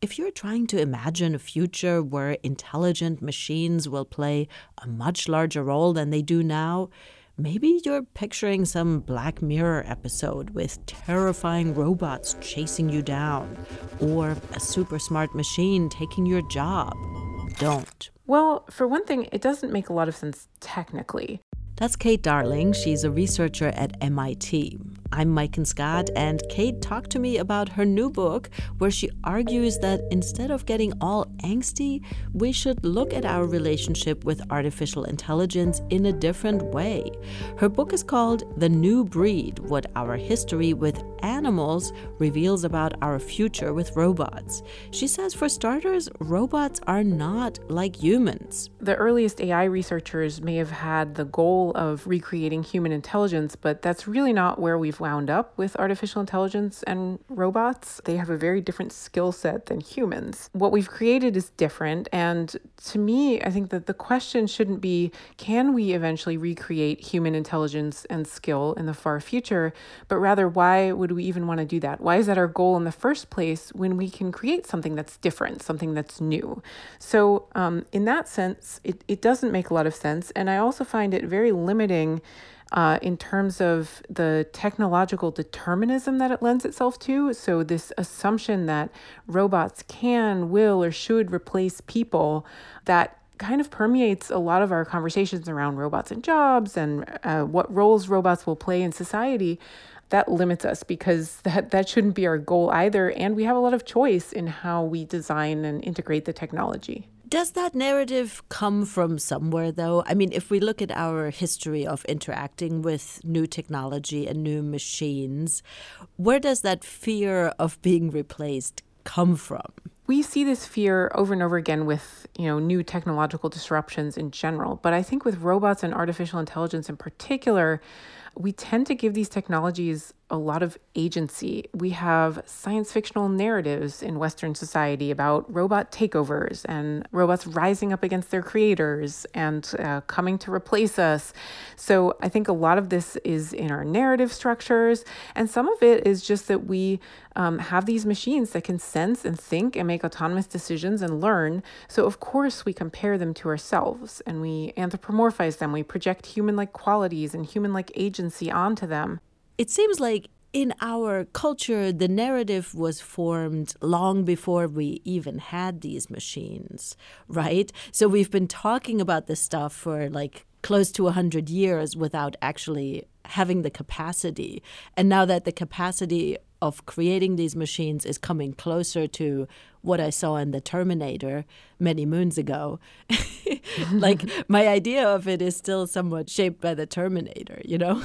If you're trying to imagine a future where intelligent machines will play a much larger role than they do now, maybe you're picturing some Black Mirror episode with terrifying robots chasing you down, or a super smart machine taking your job. Don't. Well, for one thing, it doesn't make a lot of sense technically. That's Kate Darling. She's a researcher at MIT. I'm Maiken Scott, and Kate talked to me about her new book where she argues that instead of getting all angsty, we should look at our relationship with artificial intelligence in a different way. Her book is called The New Breed: What Our History with Animals Reveals About Our Future with Robots. She says, for starters, robots are not like humans. The earliest AI researchers may have had the goal of recreating human intelligence, but that's really not where we've wound up with artificial intelligence and robots. They have a very different skill set than humans. What we've created is different, and to me, I think that the question shouldn't be, can we eventually recreate human intelligence and skill in the far future, but rather, why would we even want to do that? Why is that our goal in the first place when we can create something that's different, something that's new? So in that sense, it doesn't make a lot of sense, and I also find it very limiting in terms of the technological determinism that it lends itself to. So this assumption that robots can, will, or should replace people, that kind of permeates a lot of our conversations around robots and jobs and what roles robots will play in society. That limits us because that shouldn't be our goal either. And we have a lot of choice in how we design and integrate the technology. Does that narrative come from somewhere, though? I mean, if we look at our history of interacting with new technology and new machines, where does that fear of being replaced come from? We see this fear over and over again with, new technological disruptions in general. But I think with robots and artificial intelligence in particular, we tend to give these technologies a lot of agency. We have science fictional narratives in Western society about robot takeovers and robots rising up against their creators and coming to replace us. So I think a lot of this is in our narrative structures, and some of it is just that we have these machines that can sense and think and make autonomous decisions and learn. So of course we compare them to ourselves and we anthropomorphize them. We project human-like qualities and human-like agency onto them. It seems like in our culture, the narrative was formed long before we even had these machines, right? So we've been talking about this stuff for close to 100 years without actually having the capacity. And now that the capacity of creating these machines is coming closer to what I saw in The Terminator many moons ago, my idea of it is still somewhat shaped by The Terminator,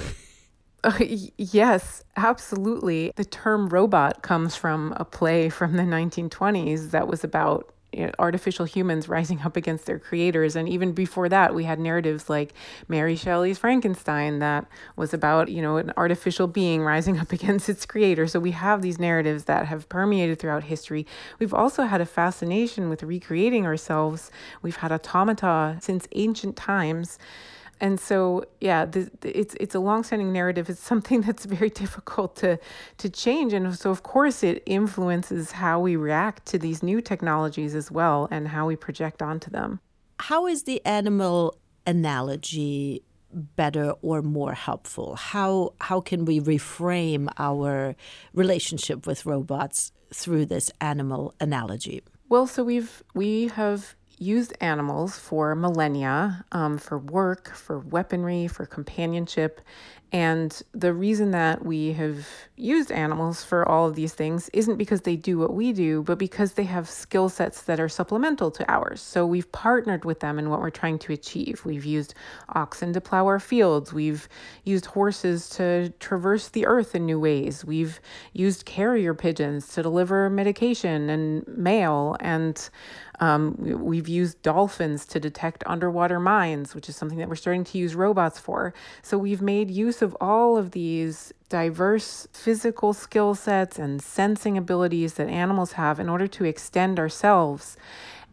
Yes, absolutely. The term robot comes from a play from the 1920s that was about artificial humans rising up against their creators. And even before that, we had narratives like Mary Shelley's Frankenstein that was about, an artificial being rising up against its creator. So we have these narratives that have permeated throughout history. We've also had a fascination with recreating ourselves. We've had automata since ancient times. And so, it's a longstanding narrative. It's something that's very difficult to change. And so, of course, it influences how we react to these new technologies as well and how we project onto them. How is the animal analogy better or more helpful? How can we reframe our relationship with robots through this animal analogy? Well, so we have used animals for millennia, for work, for weaponry, for companionship. And the reason that we have used animals for all of these things isn't because they do what we do, but because they have skill sets that are supplemental to ours. So we've partnered with them in what we're trying to achieve. We've used oxen to plow our fields. We've used horses to traverse the earth in new ways. We've used carrier pigeons to deliver medication and mail. And we've used dolphins to detect underwater mines, which is something that we're starting to use robots for. So we've made use of all of these diverse physical skill sets and sensing abilities that animals have in order to extend ourselves.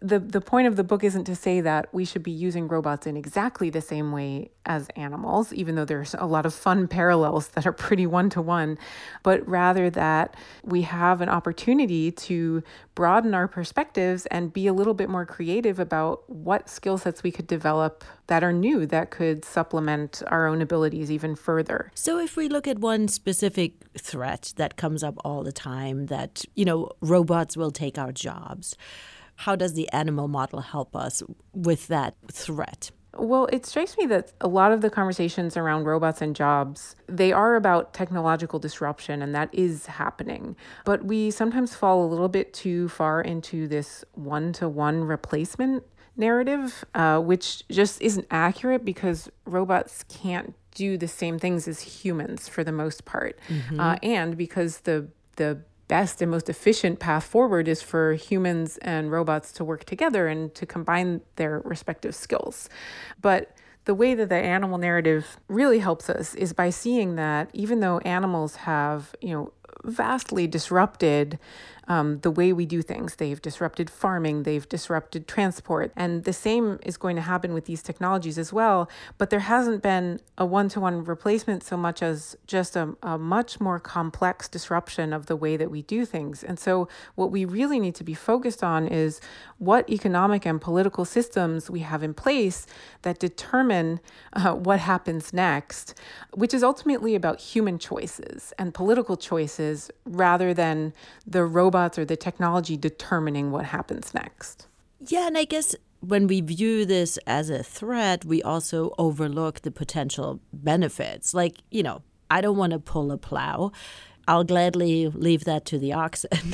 the point of the book isn't to say that we should be using robots in exactly the same way as animals, even though there's a lot of fun parallels that are pretty one-to-one, but rather that we have an opportunity to broaden our perspectives and be a little bit more creative about what skill sets we could develop that are new, that could supplement our own abilities even further. So if we look at one specific threat that comes up all the time, that, robots will take our jobs, how does the animal model help us with that threat? Well, it strikes me that a lot of the conversations around robots and jobs, they are about technological disruption, and that is happening. But we sometimes fall a little bit too far into this one-to-one replacement narrative, which just isn't accurate because robots can't do the same things as humans for the most part. And because the best and most efficient path forward is for humans and robots to work together and to combine their respective skills. But the way that the animal narrative really helps us is by seeing that even though animals have, vastly disrupted the way we do things. They've disrupted farming, they've disrupted transport, and the same is going to happen with these technologies as well. But there hasn't been a one-to-one replacement so much as just a much more complex disruption of the way that we do things. And so what we really need to be focused on is what economic and political systems we have in place that determine what happens next, which is ultimately about human choices and political choices rather than the robots or the technology determining what happens next. Yeah, and I guess when we view this as a threat, we also overlook the potential benefits. Like, I don't want to pull a plow. I'll gladly leave that to the oxen.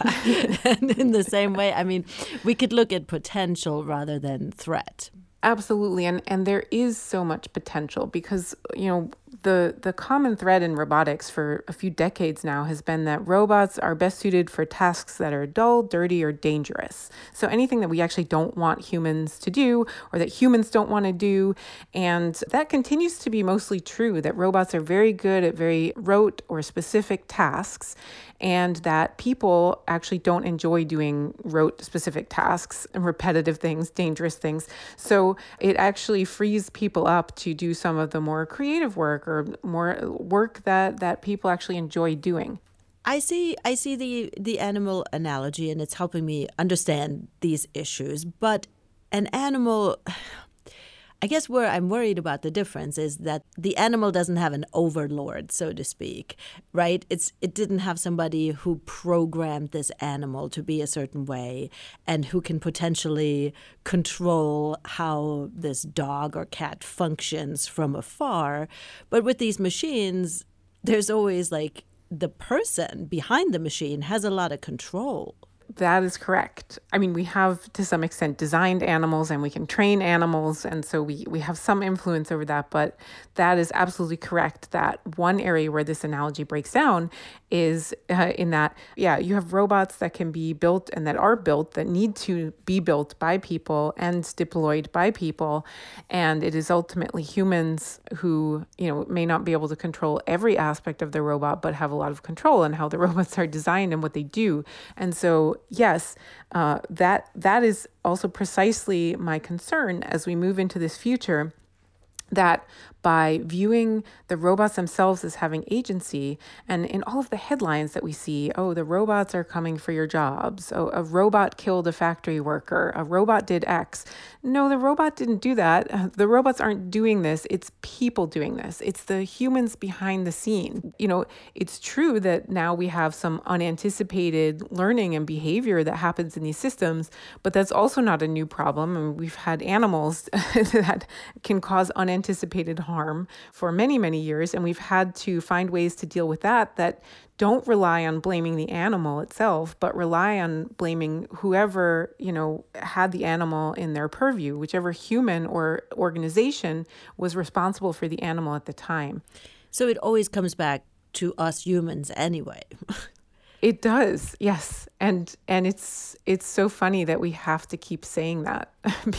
And in the same way, we could look at potential rather than threat. Absolutely. And there is so much potential because, the common thread in robotics for a few decades now has been that robots are best suited for tasks that are dull, dirty, or dangerous. So anything that we actually don't want humans to do or that humans don't want to do. And that continues to be mostly true, that robots are very good at very rote or specific tasks, and that people actually don't enjoy doing rote specific tasks and repetitive things, dangerous things. So it actually frees people up to do some of the more creative work or more work that people actually enjoy doing. I see the animal analogy, and it's helping me understand these issues. But an animal, I guess where I'm worried about the difference is that the animal doesn't have an overlord, so to speak, right? It didn't have somebody who programmed this animal to be a certain way and who can potentially control how this dog or cat functions from afar. But with these machines, there's always like the person behind the machine has a lot of control. That is correct. We have to some extent designed animals and we can train animals. And so we have some influence over that. But that is absolutely correct that one area where this analogy breaks down is in that, you have robots that can be built and that are built that need to be built by people and deployed by people. And it is ultimately humans who, may not be able to control every aspect of the robot, but have a lot of control in how the robots are designed and what they do. And so yes, that is also precisely my concern as we move into this future, that by viewing the robots themselves as having agency, and in all of the headlines that we see, the robots are coming for your jobs, a robot killed a factory worker, a robot did X. No, the robot didn't do that. The robots aren't doing this. It's people doing this. It's the humans behind the scene. It's true that now we have some unanticipated learning and behavior that happens in these systems, but that's also not a new problem. We've had animals that can cause unanticipated harm for many, many years. And we've had to find ways to deal with that don't rely on blaming the animal itself, but rely on blaming whoever, had the animal in their purview, whichever human or organization was responsible for the animal at the time. So it always comes back to us humans anyway. It does, yes. And it's so funny that we have to keep saying that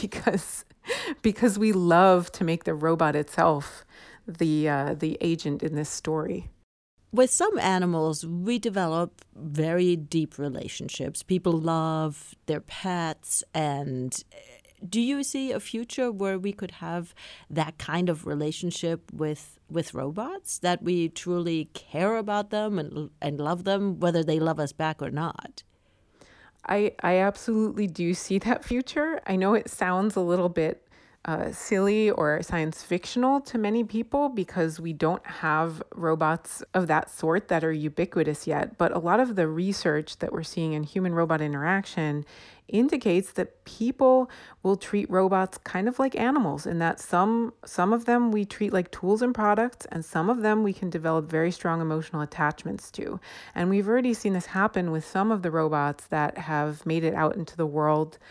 because we love to make the robot itself the agent in this story. with some animals, we develop very deep relationships. People love their pets. And do you see a future where we could have that kind of relationship with robots, that we truly care about them and love them, whether they love us back or not? I absolutely do see that future. I know it sounds a little bit silly or science fictional to many people because we don't have robots of that sort that are ubiquitous yet. But a lot of the research that we're seeing in human robot interaction indicates that people will treat robots kind of like animals, in that some of them we treat like tools and products, and some of them we can develop very strong emotional attachments to. And we've already seen this happen with some of the robots that have made it out into the world.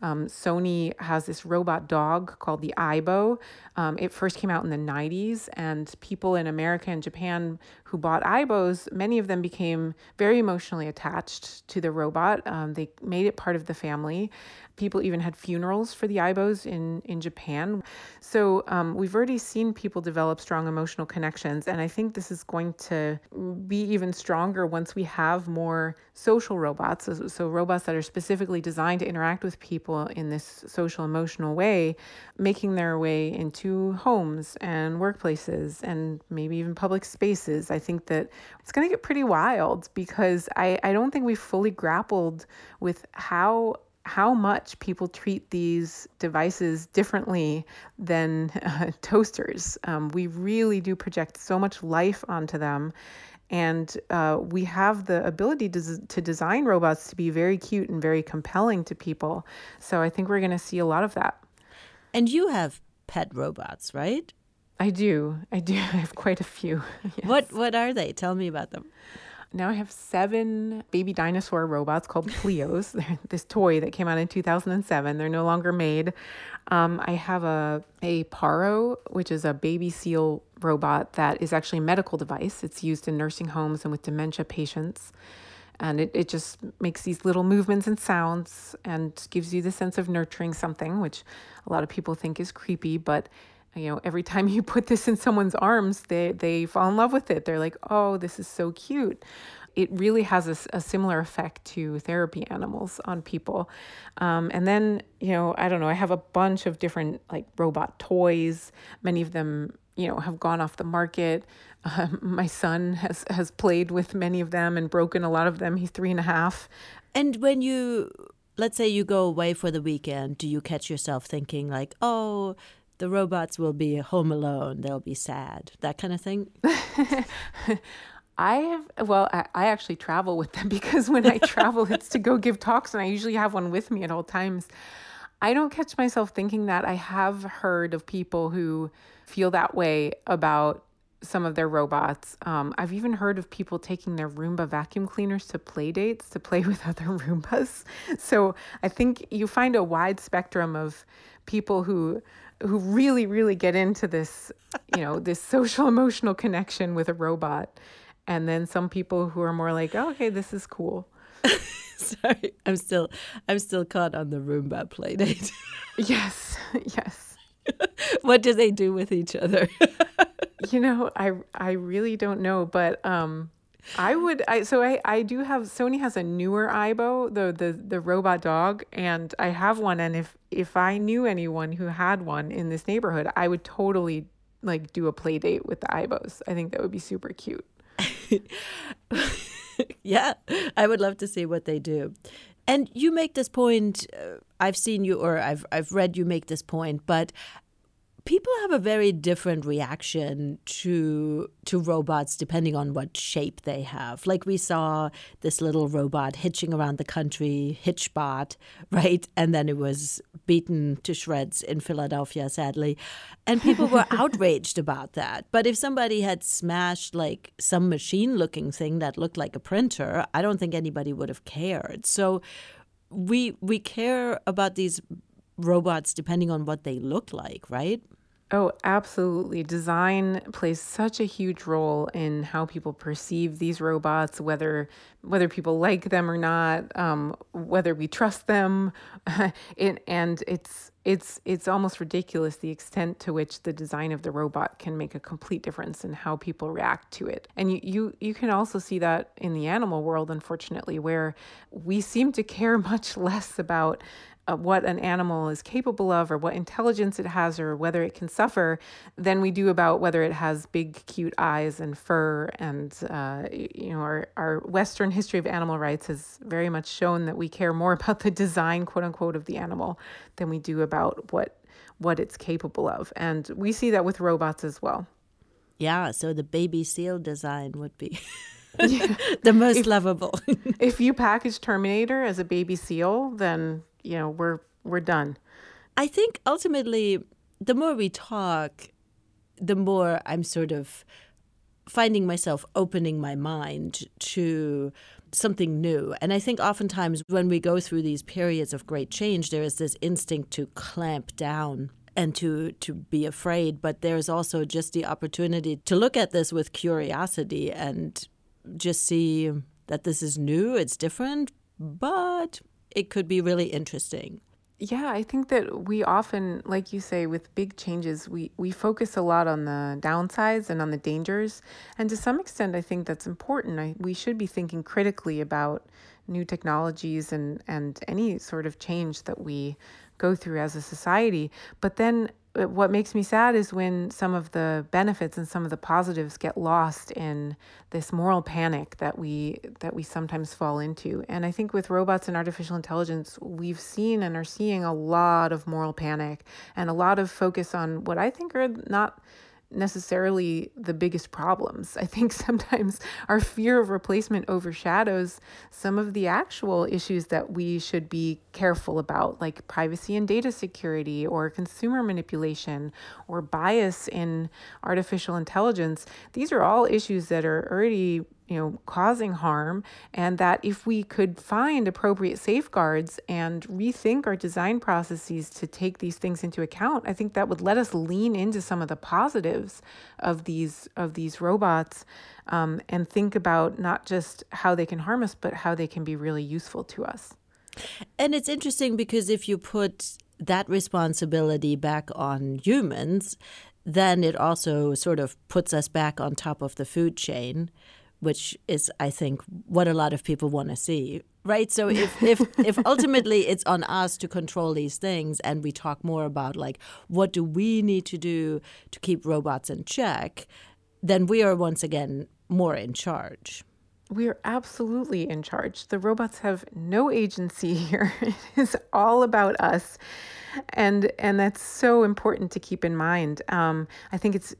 Sony has this robot dog called the Aibo. It first came out in the 90s, and people in America and Japan who bought Aibos, many of them became very emotionally attached to the robot. They made it part of the family. People even had funerals for the Aibos in Japan. So we've already seen people develop strong emotional connections. And I think this is going to be even stronger once we have more social robots. So robots that are specifically designed to interact with people in this social emotional way, making their way into homes and workplaces and maybe even public spaces. I think that it's going to get pretty wild because I don't think we've fully grappled with how much people treat these devices differently than toasters. We really do project so much life onto them. And we have the ability to design robots to be very cute and very compelling to people. So I think we're going to see a lot of that. And you have pet robots, right? I do. I have quite a few. Yes. What are they? Tell me about them. Now I have 7 baby dinosaur robots called Cleos. They're this toy that came out in 2007. They're no longer made. I have a Paro, which is a baby seal robot that is actually a medical device. It's used in nursing homes and with dementia patients. And it just makes these little movements and sounds and gives you the sense of nurturing something, which a lot of people think is creepy, but every time you put this in someone's arms, they fall in love with it. They're like, oh, this is so cute. It really has a similar effect to therapy animals on people. And then, I don't know, I have a bunch of different like robot toys. Many of them, have gone off the market. My son has played with many of them and broken a lot of them. He's 3.5. And when let's say you go away for the weekend, do you catch yourself thinking like, oh, the robots will be home alone, they'll be sad, that kind of thing? I actually travel with them because when I travel, it's to go give talks, and I usually have one with me at all times. I don't catch myself thinking that. I have heard of people who feel that way about some of their robots. I've even heard of people taking their Roomba vacuum cleaners to play dates to play with other Roombas. So I think you find a wide spectrum of people who really, really get into this, this social emotional connection with a robot. And then some people who are more like, oh, okay, this is cool. Sorry, I'm still caught on the Roomba play date. Yes. What do they do with each other? I really don't know, but I do have, Sony has a newer Aibo, the robot dog, and I have one. And if I knew anyone who had one in this neighborhood, I would totally like do a play date with the Aibos. I think that would be super cute. Yeah, I would love to see what they do. And you make this point, I've seen you, or I've read you make this point, but people have a very different reaction to robots depending on what shape they have. Like we saw this little robot hitching around the country, Hitchbot, right? And then it was beaten to shreds in Philadelphia, sadly. And people were outraged about that. But if somebody had smashed like some machine-looking thing that looked like a printer, I don't think anybody would have cared. So we care about these robots depending on what they look like, right? Oh, absolutely. Design plays such a huge role in how people perceive these robots, whether people like them or not, whether we trust them. And it's almost ridiculous the extent to which the design of the robot can make a complete difference in how people react to it. And you can also see that in the animal world, unfortunately, where we seem to care much less about what an animal is capable of or what intelligence it has or whether it can suffer than we do about whether it has big, cute eyes and fur. And, our Western history of animal rights has very much shown that we care more about the design, quote unquote, of the animal than we do about what it's capable of. And we see that with robots as well. Yeah, so the baby seal design would be the most lovable. If you package Terminator as a baby seal, then we're done. I think ultimately, the more we talk, the more I'm sort of finding myself opening my mind to something new. And I think oftentimes when we go through these periods of great change, there is this instinct to clamp down and to be afraid. But there's also just the opportunity to look at this with curiosity and just see that this is new, it's different, but it could be really interesting. Yeah, I think that we often, like you say, with big changes, we focus a lot on the downsides and on the dangers. And to some extent, I think that's important. We should be thinking critically about new technologies and any sort of change that we go through as a society. But then what makes me sad is when some of the benefits and some of the positives get lost in this moral panic that we sometimes fall into. And I think with robots and artificial intelligence, we've seen and are seeing a lot of moral panic and a lot of focus on what I think are not necessarily the biggest problems. I think sometimes our fear of replacement overshadows some of the actual issues that we should be careful about, like privacy and data security or consumer manipulation or bias in artificial intelligence. These are all issues that are already causing harm, and that if we could find appropriate safeguards and rethink our design processes to take these things into account, I think that would let us lean into some of the positives of these robots, and think about not just how they can harm us, but how they can be really useful to us. And it's interesting because if you put that responsibility back on humans, then it also sort of puts us back on top of the food chain, which is, I think, what a lot of people want to see, right? So if ultimately it's on us to control these things and we talk more about, like, what do we need to do to keep robots in check, then we are once again more in charge. We are absolutely in charge. The robots have no agency here. It is all about us. And that's so important to keep in mind. I think it's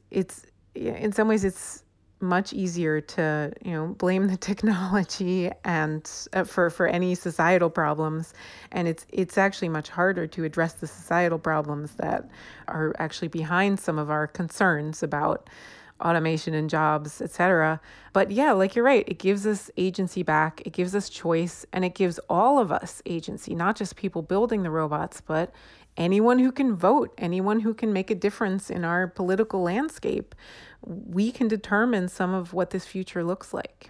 in some ways it's much easier to blame the technology and for any societal problems, and it's actually much harder to address the societal problems that are actually behind some of our concerns about automation and jobs, etc. But yeah, like you're right, it gives us agency back, it gives us choice, and it gives all of us agency, not just people building the robots, but anyone who can vote, anyone who can make a difference in our political landscape. We can determine some of what this future looks like.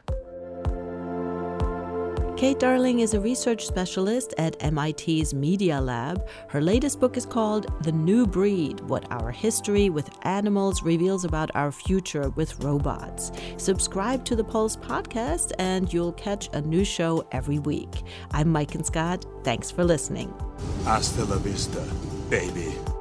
Kate Darling is a research specialist at MIT's Media Lab. Her latest book is called The New Breed: What Our History with Animals Reveals About Our Future with Robots. Subscribe to the Pulse podcast and you'll catch a new show every week. I'm Mike and Scott. Thanks for listening. Hasta la vista, baby.